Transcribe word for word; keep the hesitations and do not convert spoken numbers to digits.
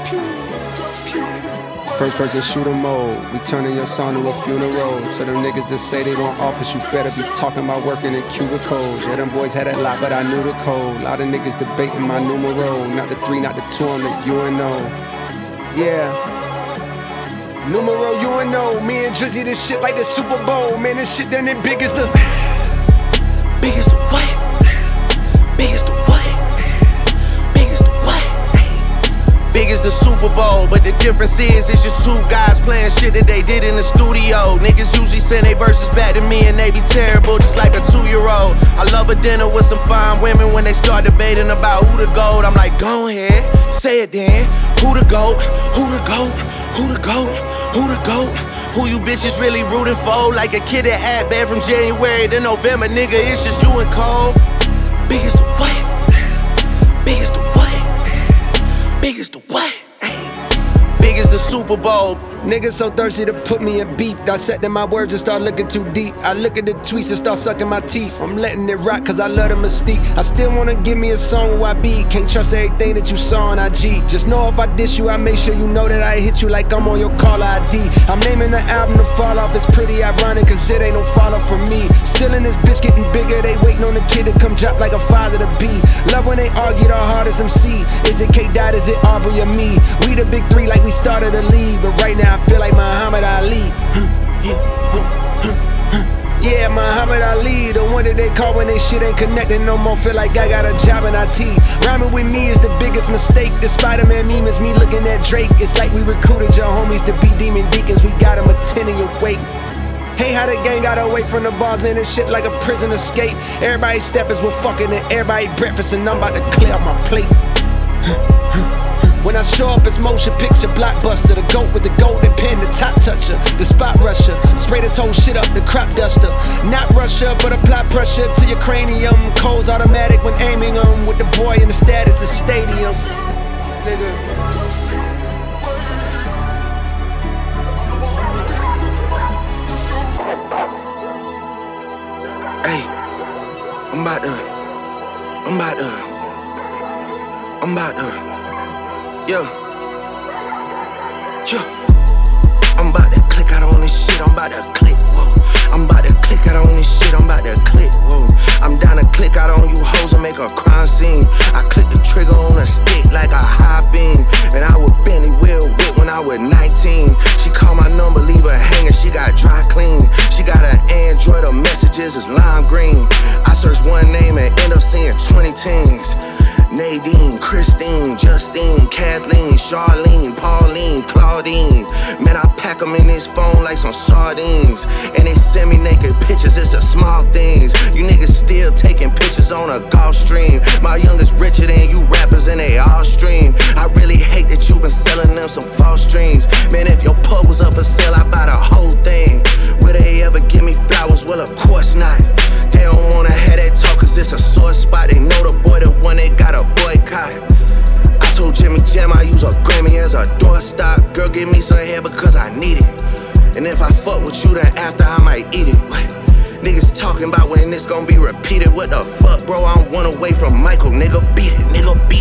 First person shooter mode, we turning your son to a funeral. To them niggas that say they want office, you better be talking about working in cubicles. Yeah, them boys had that lot, but I knew the code. Lot of niggas debating my numero. Not the three, not the two, I'm the U N O. Yeah. Numero U N O. Me and Drizzy, this shit like the Super Bowl. Man, this shit done it big as the... Big as the what? Big as the what? Big as the what? Big as the Super Bowl, but the difference is it's just two guys playing shit that they did in the studio. Niggas usually send their verses back to me and they be terrible, just like a two-year-old. I love a dinner with some fine women when they start debating about who the GOAT. I'm like, go ahead, say it then. Who the GOAT? Who the GOAT? Who the GOAT? Who the GOAT? Who you bitches really rooting for? Like a kid that had bad from January to November, nigga, it's just you and Cole. Big as the what? Big as the what? Big as the what? Big as the Super Bowl. Niggas so thirsty to put me in beef. Dissecting my words and start looking too deep. I look at the tweets and start sucking my teeth. I'm letting it rock cause I love the mystique. I still wanna give me a song where I be. Can't trust everything that you saw on I G. Just know if I diss you, I make sure you know that I hit you like I'm on your caller I D. I'm naming the album to fall off. It's pretty ironic cause it ain't no fall off for me. Still in this bitch getting bigger. They waiting on the kid to come drop like a father to be. Love when they argue the hardest M C. Is it K-Dot, is it Aubrey or me? We the big three like we started a league. But right now I feel like Muhammad Ali. Yeah, Muhammad Ali, the one that they call when they shit ain't connected no more. Feel like I got a job in I T. Rhyming with me is the biggest mistake. The Spider-Man meme is me looking at Drake. It's like we recruited your homies to be demon deacons. We got them attending your wake. Hey, how the gang got away from the bars, man, and shit like a prison escape. Everybody steppers with fucking and everybody breakfast, and I'm about to clear out my plate. When I show up, it's motion picture blockbuster. The GOAT with the golden pen, the top toucher, the spot rusher. Spray this whole shit up, the crop duster. Not Russia, but apply pressure to your cranium. Cold's automatic when aiming them. With the boy in the status of stadium. Nigga. Hey, I'm about to, I'm about to, I'm about to. Yo, yo, I'm about to click out on this shit, I'm about to click, whoa. I'm about to click out on this shit, I'm about to click, whoa. I'm down to click out on you hoes and make a crime scene. I click the trigger on a stick like a high beam. And I would Bentley Will whip when I was nineteen. She called my number, leave her hanging, she got dry clean. She got an Android, her messages is lime green. I search one name and end up seeing twenty teens. Nadine, Christine, Justine, Kathleen, Charlene, Pauline, Claudine. Man, I pack them in this phone like some sardines. And they send me naked pictures, it's the small things. You niggas still taking pictures on a golf stream. My youngest richer than you rappers and they all stream. I really hate that you been selling them some false dreams. Man, if your pub was up for sale, I buy the whole thing. Will they ever give me flowers? Well, of course not. They don't wanna have that talk cause it's a sore spot. They know the boy, the one they got a boycott. I told Jimmy Jam I use a Grammy as a doorstop. Girl, give me some hair because I need it. And if I fuck with you, then after I might eat it. What? Niggas talking about when this gon' be repeated. What the fuck, bro? I'm one away from Michael, nigga. Beat it, nigga, beat it.